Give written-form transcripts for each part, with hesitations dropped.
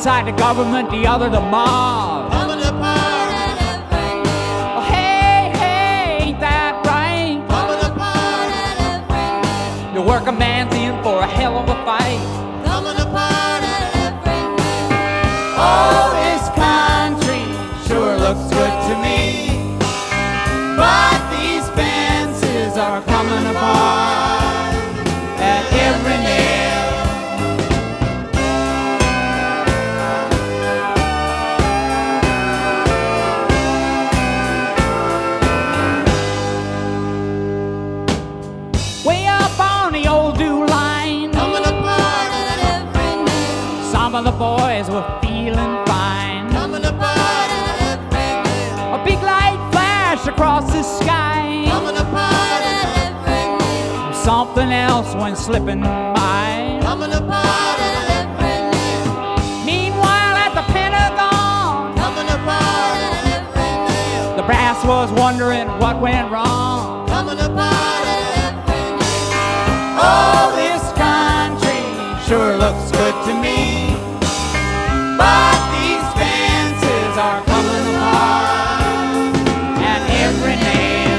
side the government, the other the mob. Coming apart at every nail. Oh, hey, hey, ain't that right? Coming apart at every nail. The working man's in for a hell of a fight. Coming apart at every nail. Oh, this country sure looks good to me, but these fences are coming apart at every nail. Way up on the old dew line, Coming apart at every nail. some of the boys were feeling fine. Coming apart at every nail. A big light flashed across the sky. Coming apart at every nail. Something else went slipping by. Coming apart at every nail. Meanwhile, at the Pentagon, Coming apart at every nail. the brass was wondering what went wrong. Coming apart at every nail. Oh, this country sure looks good to me, but these fences are coming apart at every nail.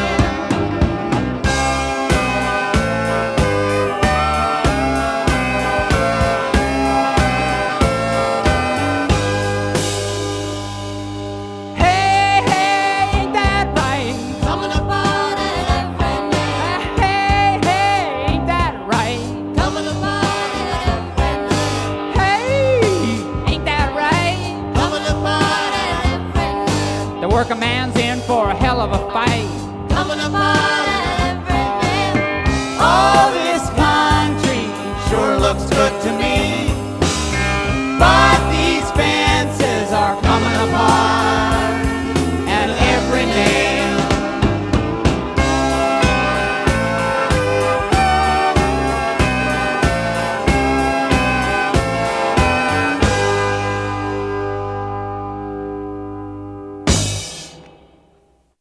Hey, hey, ain't that right? Coming apart at every nail. Hey, hey, ain't that right? Coming apart at every nail. Hey, ain't that right? Coming apart at every nail. The working man's in for a hell of a fight. Coming apart at every nail. Oh,